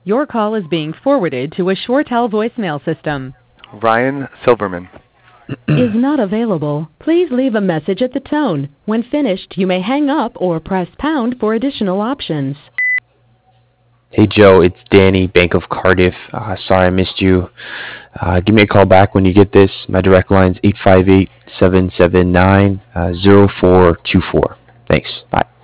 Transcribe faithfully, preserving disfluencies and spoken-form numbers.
Your call is being forwarded to a ShoreTel voicemail system. Ryan Silverman is not available. Please leave a message at the tone. When finished, you may hang up or press pound for additional options. Hey Joe, it's Danny, Bank of Cardiff. Uh, sorry I missed you. Uh, give me a call back when you get this. My direct line is eight five eight, seven seven nine, zero four two four. Thanks. Bye.